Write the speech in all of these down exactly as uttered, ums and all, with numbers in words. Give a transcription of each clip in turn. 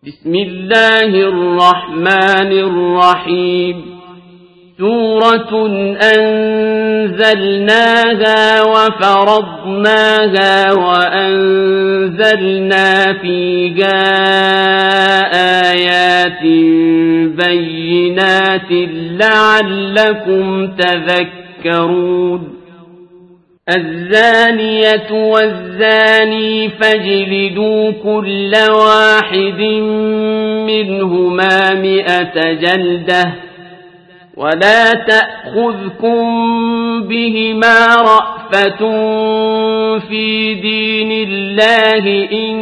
بسم الله الرحمن الرحيم سورة أنزلناها وفرضناها وأنزلنا فيها آيات بينات لعلكم تذكرون الزانية والزاني فاجلدوا كل واحد منهما مئة جلدة ولا تأخذكم بهما رأفة في دين الله إن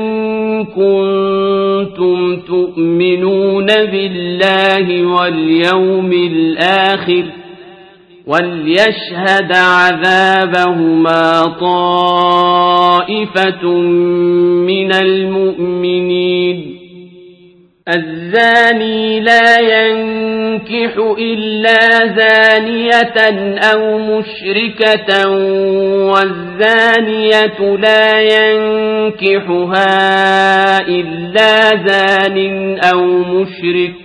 كنتم تؤمنون بالله واليوم الآخر وليشهد عذابهما طائفة من المؤمنين الزاني لا ينكح إلا زانية أو مشركة والزانية لا ينكحها إلا زان أو مشرك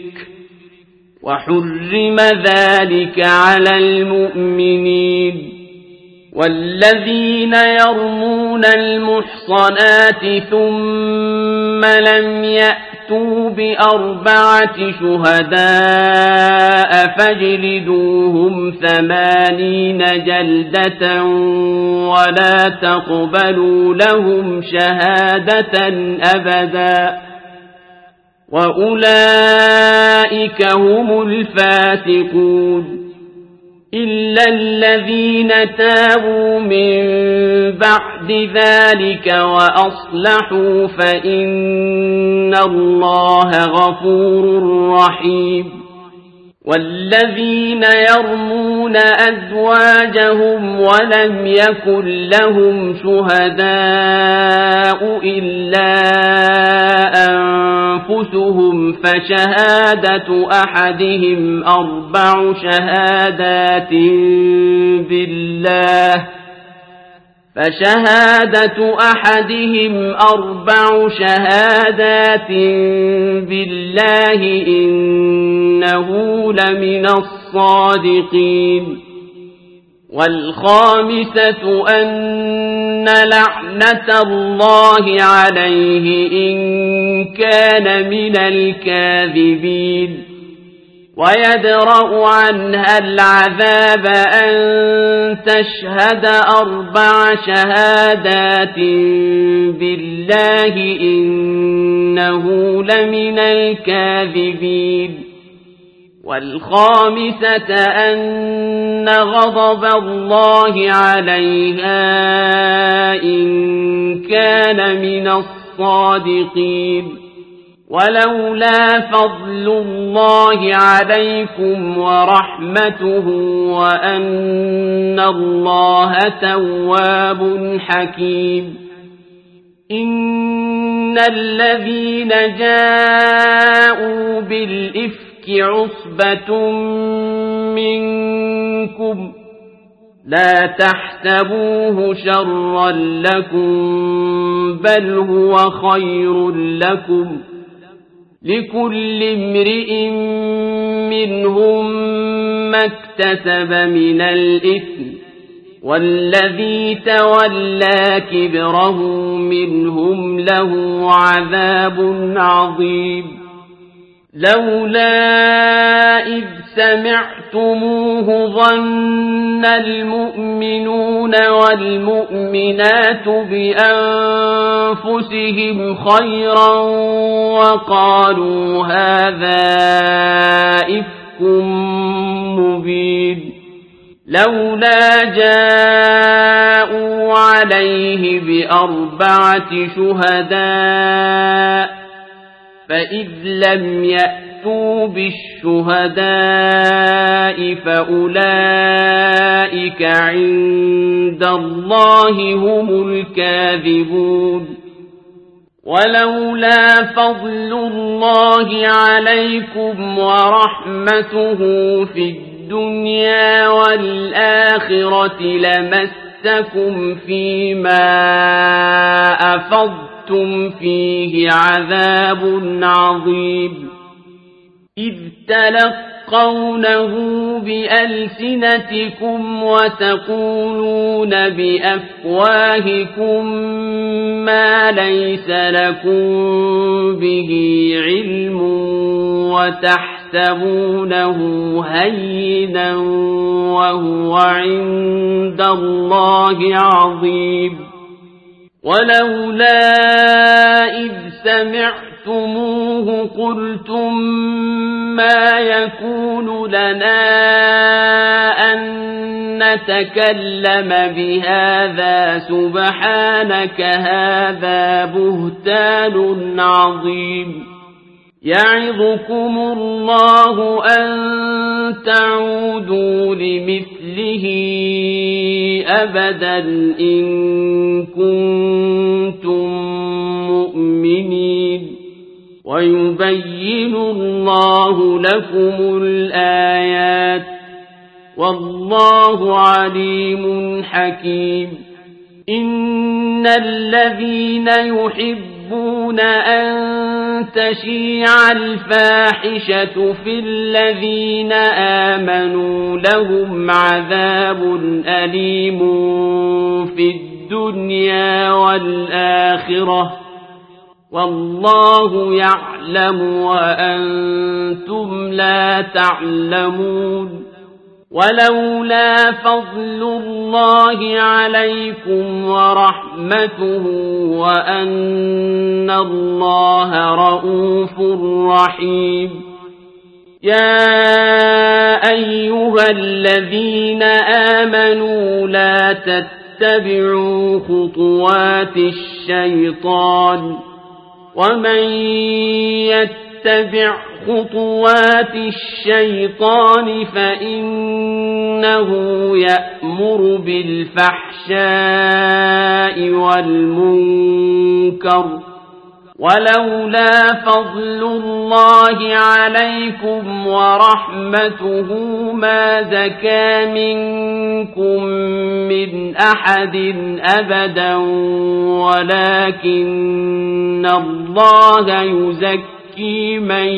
وحرم ذلك على المؤمنين والذين يرمون المحصنات ثم لم يأتوا بأربعة شهداء فاجلدوهم ثمانين جلدة ولا تقبلوا لهم شهادة أبدا وأولئك هم الفاسقون إلا الذين تابوا من بعد ذلك وأصلحوا فإن الله غفور رحيم والذين يرمون أزواجهم ولم يكن لهم شهداء إلا أنفسهم فشهادة أحدهم أربع شهادات بالله فشهادة أحدهم أربع شهادات بالله إنه لمن الصادقين والخامسة أن لعنة الله عليه إن كان من الكاذبين ويدرأ عنها العذاب أن تشهد أربع شهادات بالله إنه لمن الكاذبين والخامسة أن غضب الله عليها إن كان من الصادقين ولولا فضل الله عليكم ورحمته وأن الله تواب حكيم إن الذين جاءوا بالإفك عصبة منكم لا تحسبوه شرا لكم بل هو خير لكم لكل امرئ منهم ما اكتسب من الإثم والذي تولى كبره منهم له عذاب عظيم لولا إذ سمعتموه ظن المؤمنون والمؤمنات بأنفسهم خيرا وقالوا هذا إفك مبين لولا جاءوا عليه بأربعة شهداء فإذ لم يأتوا بالشهداء فأولئك عند الله هم الكاذبون ولولا فضل الله عليكم ورحمته في الدنيا والآخرة لمسكم فيما أفضتم وأنتم فيه عذاب عظيم إذ تلقونه بألسنتكم وتقولون بأفواهكم ما ليس لكم به علم وتحسبونه هينا وهو عند الله عظيم ولولا إذ سمعتموه قلتم ما يكون لنا أن نتكلم بهذا سبحانك هذا بهتان عظيم يعظكم الله أن تعودوا لمثله أبدا إن كنتم مؤمنين ويبين الله لكم الآيات والله عليم حكيم إن الذين يحبون أن تشيع الفاحشة في الذين آمنوا لهم عذاب أليم في الدنيا والآخرة والله يعلم وأنتم لا تعلمون ولولا فضل الله عليكم ورحمته وأن الله رؤوف رحيم يا أيها الذين آمنوا لا تتبعوا خطوات الشيطان ومن يتبع خطوات الشيطان فإنه يأمر بالفحشاء والمنكر ولولا فضل الله عليكم ورحمته ما زكى منكم من أحد أبدا ولكن الله يزكي من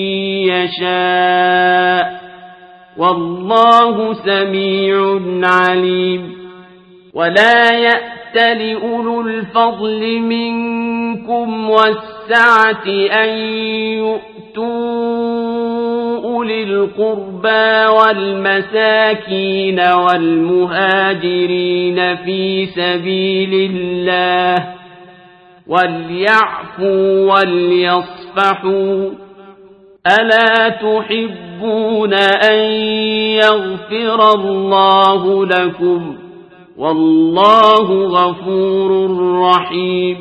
يشاء والله سميع عليم ولا يأتل أولو الفضل منكم والسعة أن يؤتوا أولي القربى والمساكين والمهاجرين في سبيل الله وليعفوا وليصفحوا ألا تحبون أن يغفر الله لكم والله غفور رحيم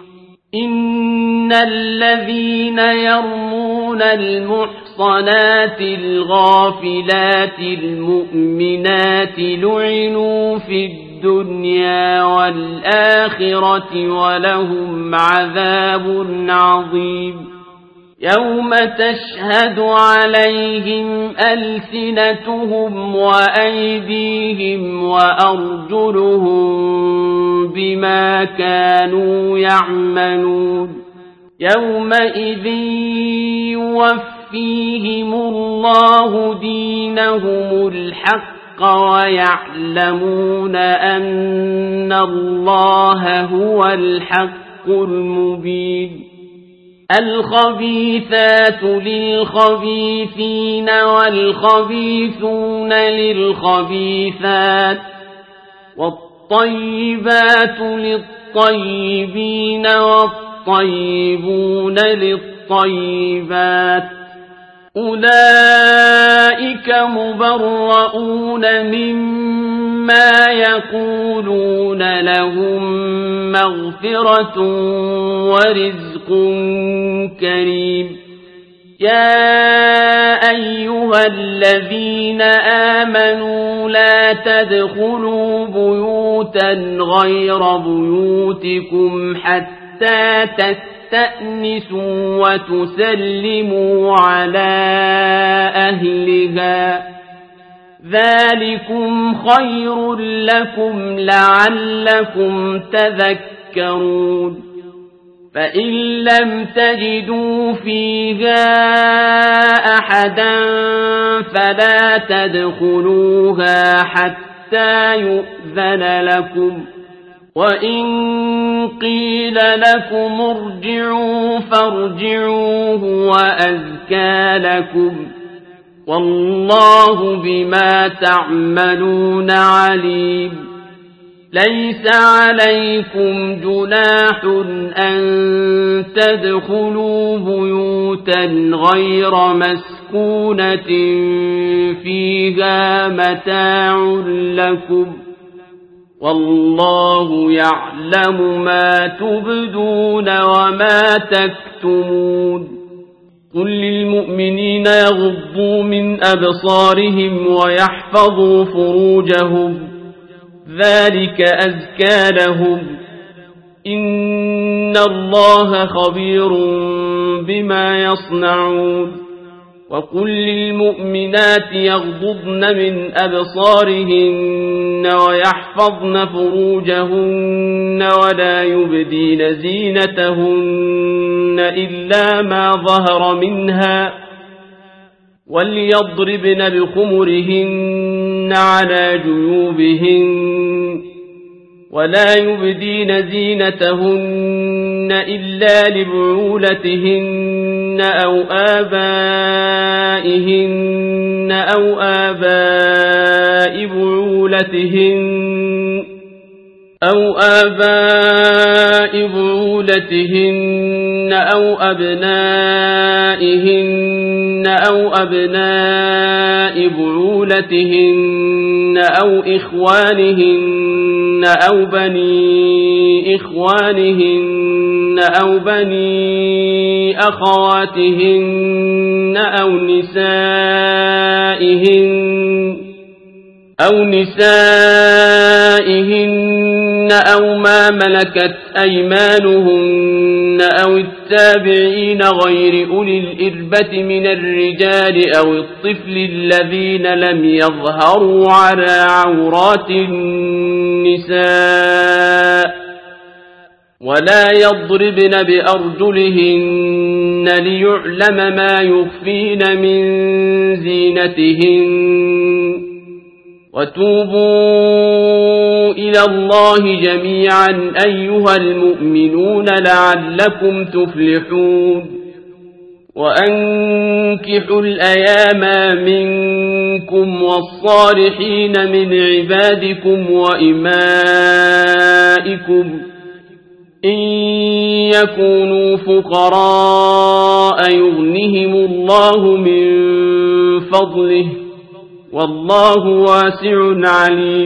إن الذين يرمون المحصنات الغافلات المؤمنات لعنوا في الدنيا والآخرة ولهم عذاب عظيم يوم تشهد عليهم ألسنتهم وأيديهم وأرجلهم بما كانوا يعملون يومئذ يوفيهم الله دينهم الحق ويعلمون أن الله هو الحق المبين الخبيثات للخبيثين والخبيثون للخبيثات والطيبات للطيبين والطيبون للطيبات أولئك مبرؤون مما يقولون لهم مغفرة ورزق كريم يا أيها الذين آمنوا لا تدخلوا بيوتا غير بيوتكم حتى تستأنسوا وتسلموا على أهلها ذلكم خير لكم لعلكم تذكرون فإن لم تجدوا فيها أحدا فلا تدخلوها حتى يؤذن لكم، وإن قيل لكم ارجعوا فارجعوا هو أزكى لكم، والله بما تعملون عليم. ليس عليكم جناح أن تدخلوا بيوتا غير مسكونة فيها متاع لكم، والله يعلم ما تبدون وما تكتمون. قل للمؤمنين يغضوا من أبصارهم ويحفظوا فروجهم، ذلك أزكى لهم، إن الله خبير بما يصنعون. وقل للمؤمنات يغضضن من أبصارهن ويحفظن فروجهن ولا يبدين زينتهن إلا ما ظهر منها، وليضربن بخمرهن على جيوبهن، ولا يبدين زينتهن إلا لبعولتهن أو آبائهن أو آباء بعولتهن أو آباء بعولتهن أو أبنائهن أو أبناء بعولتهن أو إخوانهن أو بني إخوانهن أو بني أخواتهن أو نسائهن أو نسائهن أو ما ملكت أيمانهن أو التابعين غير أولي الإربة من الرجال أو الطفل الذين لم يظهروا على عورات النساء، ولا يضربن بأرجلهن ليعلم ما يخفين من زينتهن. وتوبوا إلى الله جميعا أيها المؤمنون لعلكم تفلحون. وأنكحوا الأيام منكم والصالحين من عبادكم وإمائكم إن يكونوا فقراء يغنهم الله من فضله، والله واسع عليم.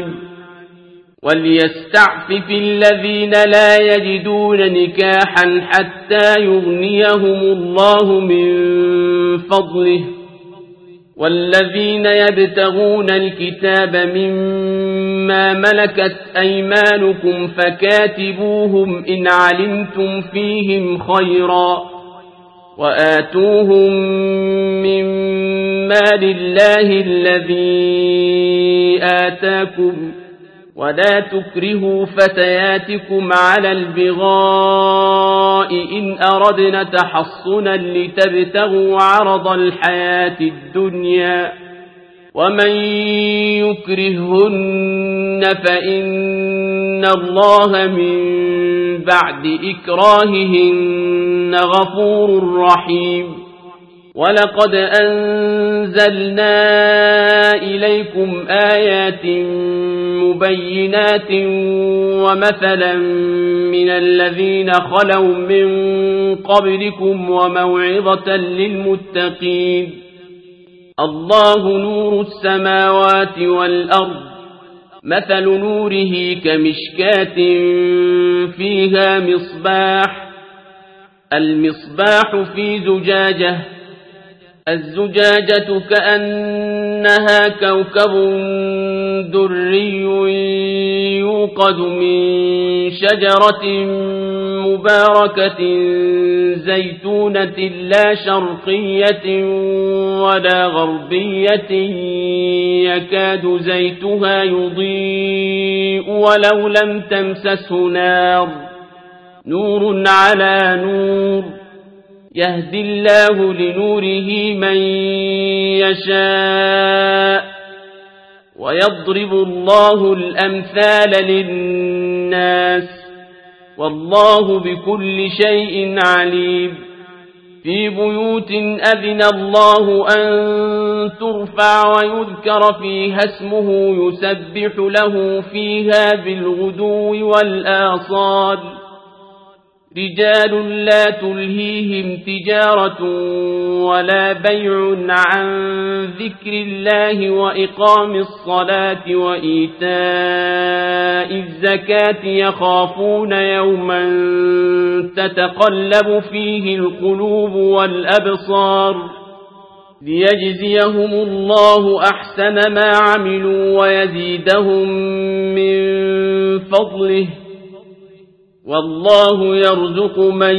وليستعفف الذين لا يجدون نكاحا حتى يغنيهم الله من فضله، والذين يبتغون الكتاب مما ملكت أيمانكم فكاتبوهم إن علمتم فيهم خيرا، وآتوهم من مال الله الذي آتاكم، ولا تكرهوا فتياتكم على البغاء إن أردنا تحصنا لتبتغوا عرض الحياة الدنيا، ومن يكرهن فإن الله من بعد إكراههن غفور رحيم. ولقد أنزلنا إليكم آيات مبينات ومثلا من الذين خلوا من قبلكم وموعظة للمتقين. الله نور السماوات والأرض، مثل نوره كمشكاة فيها مصباح، المصباح في زجاجة، الزجاجة كأنها كوكب دري يوقد من شجرة مباركة زيتونة لا شرقية ولا غربية يكاد زيتها يضيء ولو لم تمسسه نار، نور على نور يهدي الله لنوره من يشاء ويضرب الله الأمثال للناس والله بكل شيء عليم في بيوت أذن الله أن ترفع ويذكر فيها اسمه يسبح له فيها بالغدو والآصال رجال لا تلهيهم تجارة ولا بيع عن ذكر الله وإقام الصلاة وإيتاء الزكاة يخافون يوما تتقلب فيه القلوب والأبصار ليجزيهم الله أحسن ما عملوا ويزيدهم من فضله والله يرزق من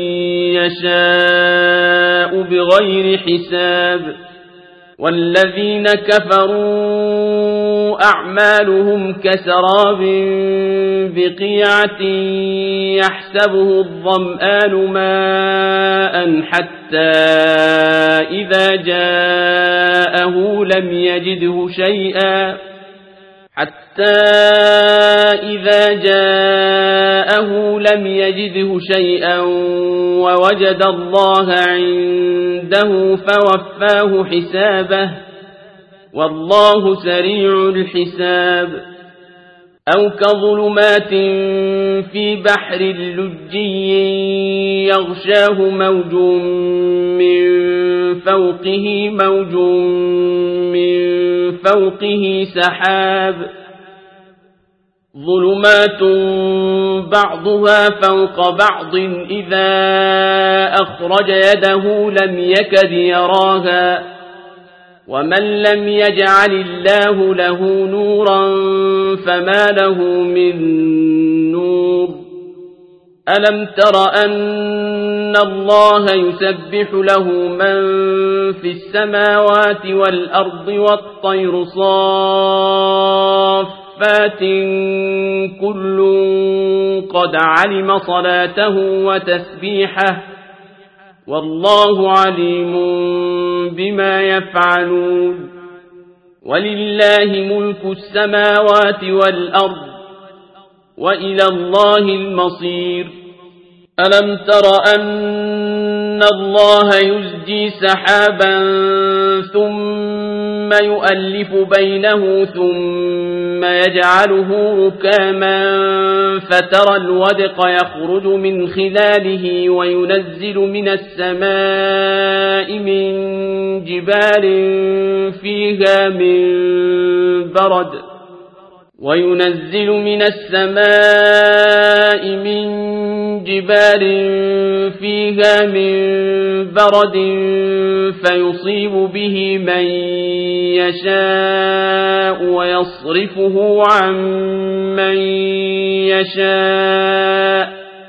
يشاء بغير حساب والذين كفروا أعمالهم كسراب بقيعة يحسبه الظمآن ماء حتى إذا جاءه لم يجده شيئا حتى إذا جاءه لم يجده شيئا ووجد الله عنده فوفاه حسابه والله سريع الحساب أو كظلمات في بحر لجي يغشاه موج من فوقه موج من فوقه سحاب ظلمات بعضها فوق بعض إذا أخرج يده لم يكد يراها ومن لم يجعل الله له نورا فما له من نور ألم تر أن الله يسبح له من في السماوات والأرض والطير صافات كل قد علم صلاته وتسبيحه والله عليم بما يفعلون ولله ملك السماوات والأرض وإلى الله المصير ألم تر أن الله يزجي سحابا ثم يؤلف بينه ثم يجعله ركاما فترى الودق يخرج من خلاله وينزل من السماء من جبال فيها من برد وينزل من السماء من جبال فيها من برد فيصيب به من يشاء ويصرفه عن من يشاء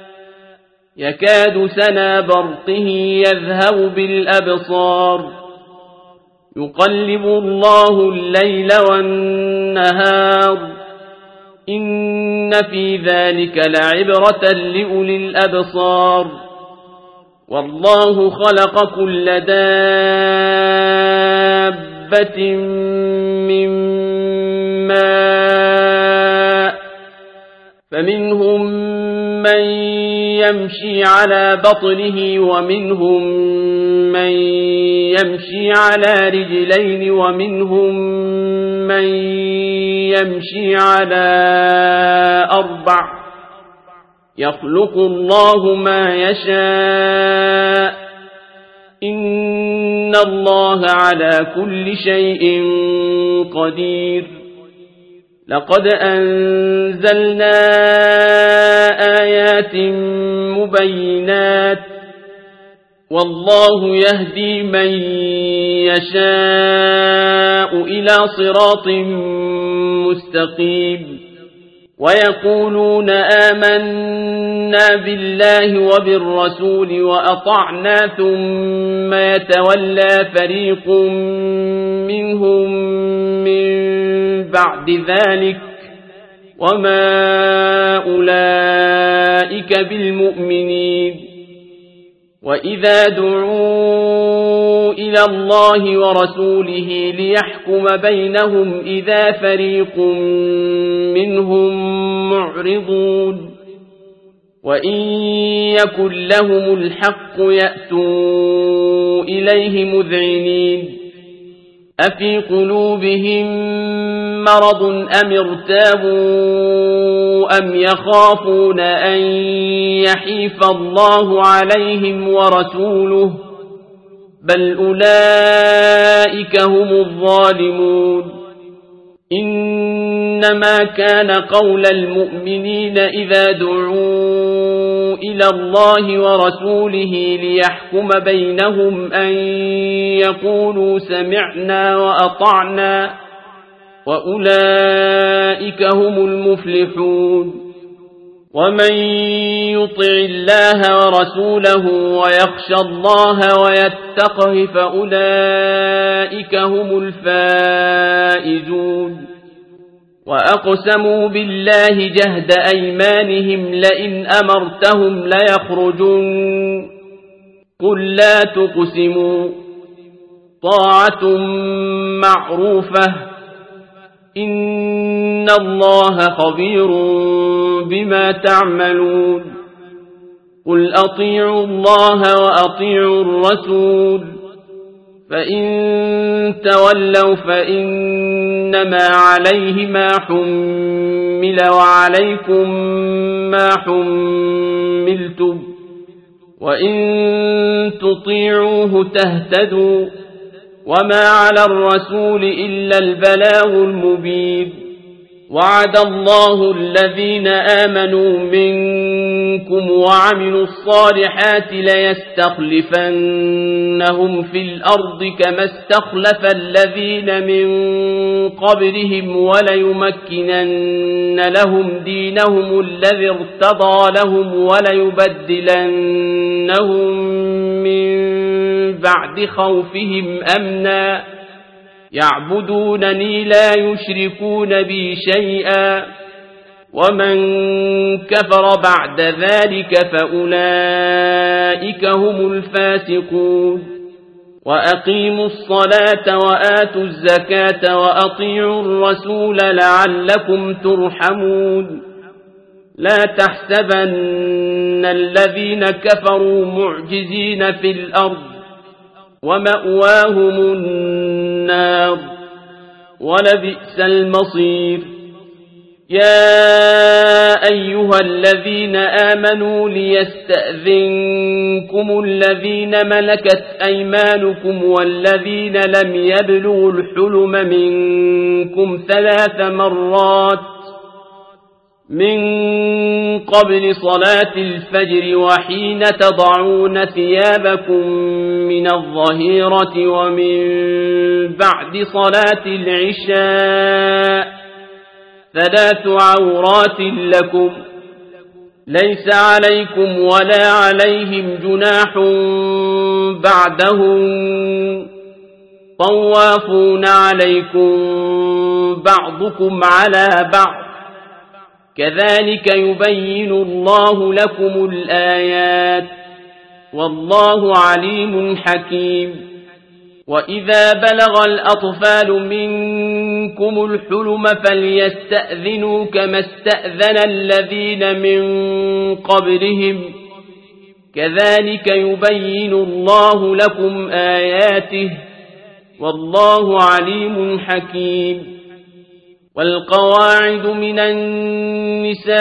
يكاد سنا برقه يذهب بالأبصار يقلب الله الليل والنهار إن في ذلك لعبرة لأولي الأبصار والله خلق كل دابة من ماء فمنهم من يمشي على بطنه ومنهم من يمشي على رجلين ومنهم من يمشي على أربع يخلق الله ما يشاء إن الله على كل شيء قدير لقد أنزلنا آيات مبينات والله يهدي من يشاء إلى صراط مستقيم ويقولون آمنا بالله وبالرسول وأطعنا ثم يتولى فريق منهم من بعد ذلك وما أولئك بالمؤمنين. وإذا دعوا إلى الله ورسوله ليحكم بينهم إذا فريق منهم معرضون. وإن يكن لهم الحق يأتوا إليه مذعنين. أفي قلوبهم مرض أم ارتابوا أم يخافون أن يحيف الله عليهم ورسوله بل أولئك هم الظالمون. إنما كان قول المؤمنين إذا دعوا إلى الله ورسوله ليحكم بينهم أن يقولوا سمعنا وأطعنا وأولئك هم المفلحون. ومن يطع الله ورسوله ويخشى الله ويتقه فأولئك هم الفائزون. وأقسموا بالله جهد أيمانهم لئن أمرتهم ليخرجون قل لا تقسموا طاعة معروفة إن الله خبير بما تعملون. قل أطيعوا الله وأطيعوا الرسول فإن تولوا فإنما عليه ما حمل وعليكم ما حملتم وإن تطيعوه تهتدوا وما على الرسول إلا البلاغ المبين. وعد الله الذين آمنوا منكم وعملوا الصالحات ليستخلفنهم في الأرض كما استخلف الذين من قبلهم وليمكنن لهم دينهم الذي ارتضى لهم وليبدلنهم من بعد خوفهم أمنا يعبدونني لا يشركون بي شيئا ومن كفر بعد ذلك فأولئك هم الفاسقون. وأقيموا الصلاة وآتوا الزكاة وأطيعوا الرسول لعلكم ترحمون. لا تحسبن الذين كفروا معجزين في الأرض ومأواهم النار ولبئس المصير. يا أيها الذين آمنوا ليستأذنكم الذين ملكت أيمانكم والذين لم يبلغوا الحلم منكم ثلاث مرات من قبل صلاة الفجر وحين تضعون ثيابكم من الظهيرة ومن بعد صلاة العشاء ثلاث عورات لكم ليس عليكم ولا عليهم جناح بعدهم طوافون عليكم بعضكم على بعض كذلك يبين الله لكم الآيات والله عليم حكيم. وإذا بلغ الأطفال منكم الحلم فليستأذنوا كما استأذن الذين من قبلهم كذلك يبين الله لكم آياته والله عليم حكيم. والقواعد من النساء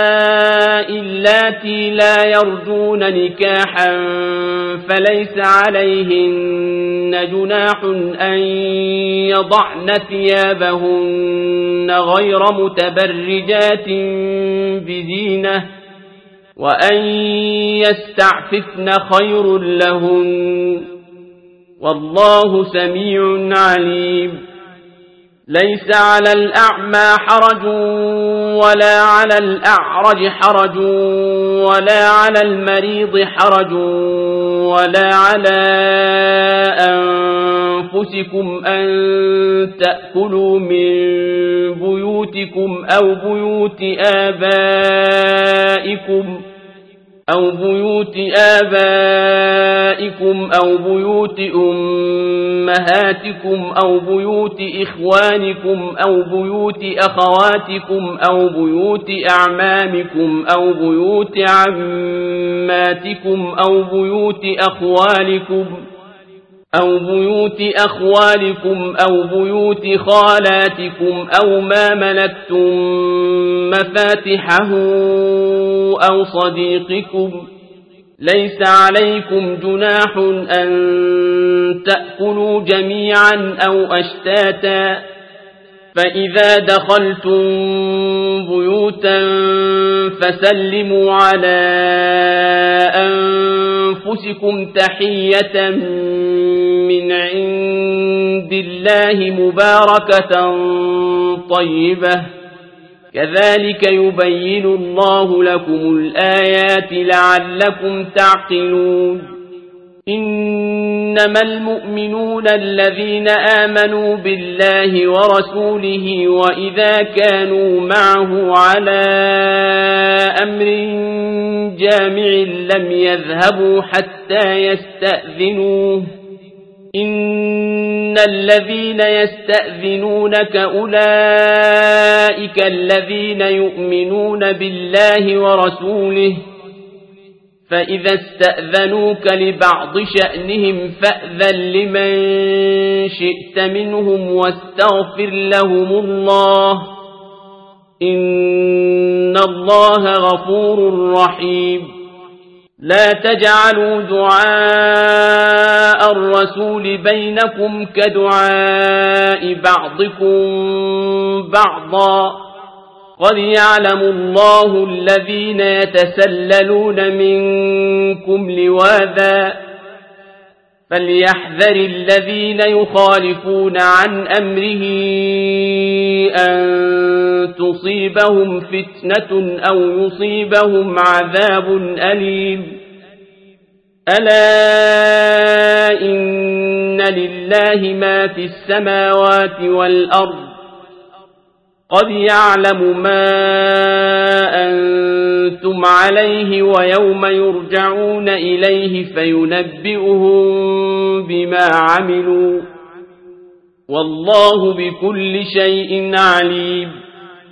اللاتي لا يرجون نكاحا فليس عليهن جناح أن يضعن ثيابهن غير متبرجات بزينة وأن يستعففن خير لهن والله سميع عليم. ليس على الأعمى حرج ولا على الأعرج حرج ولا على المريض حرج ولا على أنفسكم أن تأكلوا من بيوتكم بيوتكم أو بيوت آبائكم أو بيوت آبائكم أو بيوت أمهاتكم أو بيوت إخوانكم أو بيوت أخواتكم أو بيوت أعمامكم أو بيوت عماتكم أو بيوت أخوالكم أو بيوت أخوالكم أو بيوت خالاتكم أو ما ملكتم مفاتحه أو صديقكم ليس عليكم جناح أن تأكلوا جميعا أو أشتاتا فإذا دخلتم بيوتا فسلموا على أنفسكم تحية من عند الله مباركة طيبة كذلك يبين الله لكم الآيات لعلكم تعقلون إنما المؤمنون الذين آمنوا بالله ورسوله وإذا كانوا معه على أمر جامع لم يذهبوا حتى يستأذنوه إن الذين يستأذنونك أولئك الذين يؤمنون بالله ورسوله فإذا استأذنوك لبعض شأنهم فأذن لمن شئت منهم واستغفر لهم الله إن الله غفور رحيم لا تجعلوا دعاء الرسول بينكم كدعاء بعضكم بعضا قد يعلم الله الذين يتسللون منكم لواذا فليحذر الذين يخالفون عن أمره أن تصيبهم فتنة أو يصيبهم عذاب أليم ألا إن لله ما في السماوات والأرض قد يعلم ما أنتم عليه ويوم يرجعون إليه فينبئهم بما عملوا والله بكل شيء عليم